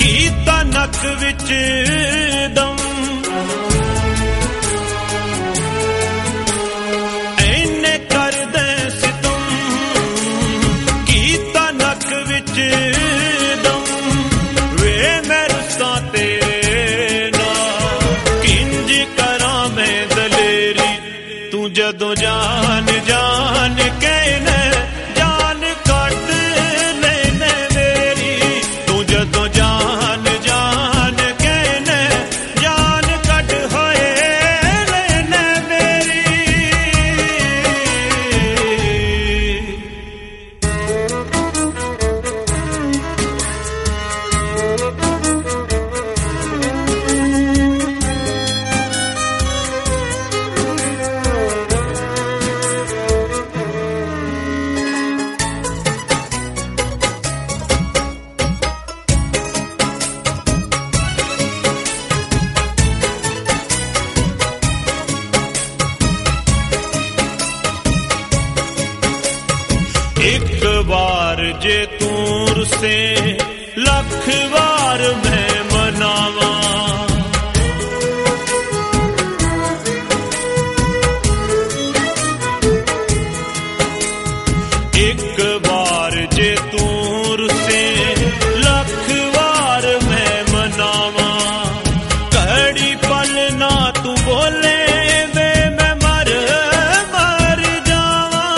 ਕੀਤਾ ਨੱਕ ਵਿੱਚ ਦਮ, ਐਨੇ ਕਰਦੇ ਸਿਤਮ, ਕੀਤਾ ਨੱਕ ਵਿੱਚ ਦਮ। ਵੇ ਮੈਂ ਰੁੱਸਾਂ ਤੇਰੇ ਨਾਲ, ਕਿੰਜ ਕਰਾਂ ਮੈਂ ਦਲੇਰੀ, ਤੂੰ ਜਦੋਂ ਜਾਨ ਜਾਨ ਕਹਿਣਾ ਜਾਨ ਕੱਢ ਲੈਣਾ ਮੇਰੀ, ਤੂੰ ਜਦੋਂ ਜਾਨ ਜਾਨ ਕਹਿਣਾ ਜਾਨ ਕੱਢ ਹੋਏ ਲੈਣਾ ਮੇਰੀ। ਇੱਕ ਵਾਰ ਜੇ ਤੂੰ ਰੁੱਸੇ ਲੱਖ ਵਾਰ ਮੈਂ ਮਨਾਵਾਂ, ਇੱਕ ਵਾਰ ਜੇ ਤੂੰ ਰੁੱਸੇ ਲੱਖ ਵਾਰ ਮੈਂ ਮਨਾਵਾਂ। ਘੜੀ ਪਲ ਨਾ ਤੂੰ ਬੋਲੇ ਵੇ ਮੈਂ ਮਰ ਮਰ ਜਾਵਾਂ,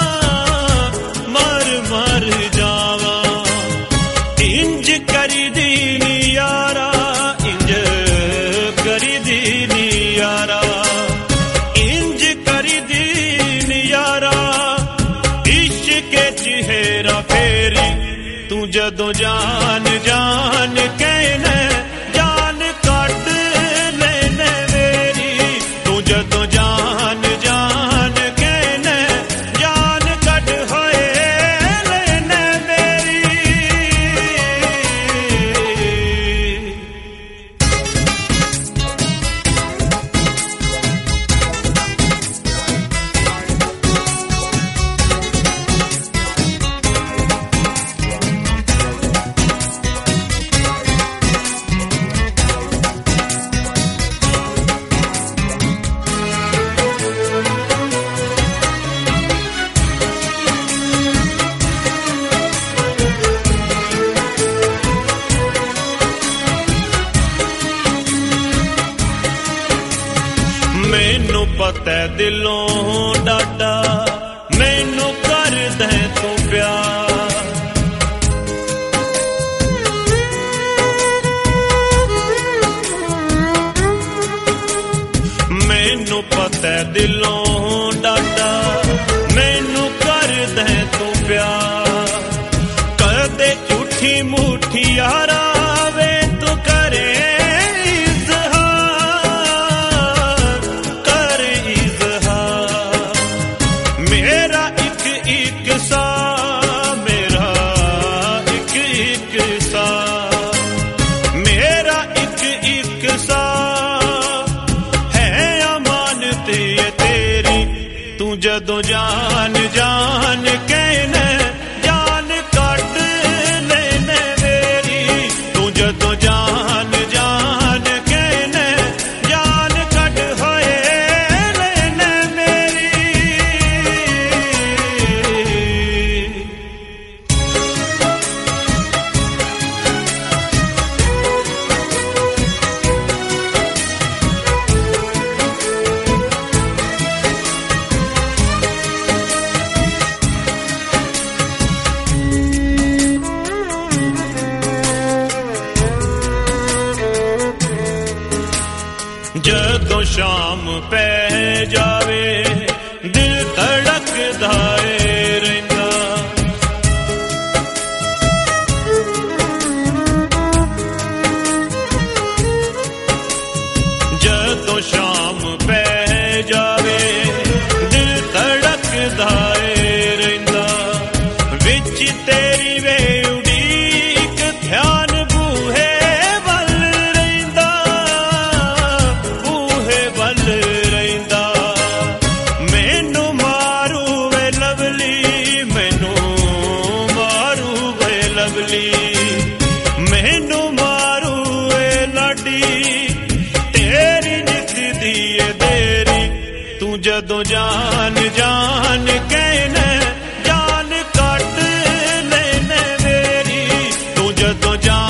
ਮਰ ਮਰ ਜਾਵਾਂ। ਇੰਜ ਕਰੀਦੀ ਨੀ ਯਾਰਾ, ਇੰਜ ਕਰੀਦੀ ਨੀ ਯਾਰਾ, ਇੰਜ ਕਰੀਦੀ ਨੀ ਯਾਰਾ। ਇਸ਼ਕੇ ਚ ਹੇਰਾ ਫੇਰੀ, ਤੂੰ ਜਦੋਂ ਜਾਨ ਜਾਨ ਕਹਿਣਾ ਜਾਨ ਕੱਢ ਲੈਣਾ ਮੇਰੀ, ਤੂੰ ਜਦੋਂ ਜਾਨ ਜਾਨ ਕਹਿਣਾ ਜਾਨ ਕੱਢ ਹੋਏ ਲੈਣਾ ਮੇਰੀ। ਮੈਨੂੰ ਪਤਾ ਦਿਲੋਂ ਡਾਡਾ, ਮੈਨੂੰ ਕਰਦਾ ਤੂੰ ਪਿਆਰ। ਮੈਨੂੰ ਪਤਾ ਦਿਲੋਂ ਡਾਡਾ, ਮੈਨੂੰ ਕਰਦਾ ਤੂੰ ਪਿਆਰ। ਕਦੇ ਝੂਠੀ ਮੂਠੀ ਯਾਰਾ ਵੇ ਤੂੰ ਕਰੇ ਜਦੋਂ ਜਾਨ ਜਾਨ ਕਹਿਣਾ ਜਾਨ ਕੱਢ ਲੈਣਾ ਮੇਰੀ, ਤੂੰ ਜਦੋਂ ਜਾਨ ਜਾਨ ਕਹਿਣਾ ਜਾਨ ਕੱਢ ਹੋਏ ਲੈਣਾ ਮੇਰੀ। ਜਦੋਂ ਸ਼ਾਮ ਪੈ ਜਾਵੇ ਦਿਲ ਧੜਕਦਾ ਏ ਰਹਿੰਦਾ, ਜਦੋਂ ਸ਼ਾਮ ਪੈ ਜਾਵੇ ਦਿਲ ਧੜਕਦਾ ਏ ਰਹਿੰਦਾ। ਵਿੱਚ ਤੇਰੀ ਵੇ ਉਡੀਕ ਧਿਆਨ ਬੂਹੇ ਵੱਲ ਰਹਿੰਦਾ, ਬੂਹੇ ਵੱਲ ਰਹਿੰਦਾ। ਮੈਨੂੰ ਮਾਰੂ ਵੇ ਲਵ जदों जान जान कहने जान कट लेने मेरी, तू जदों जान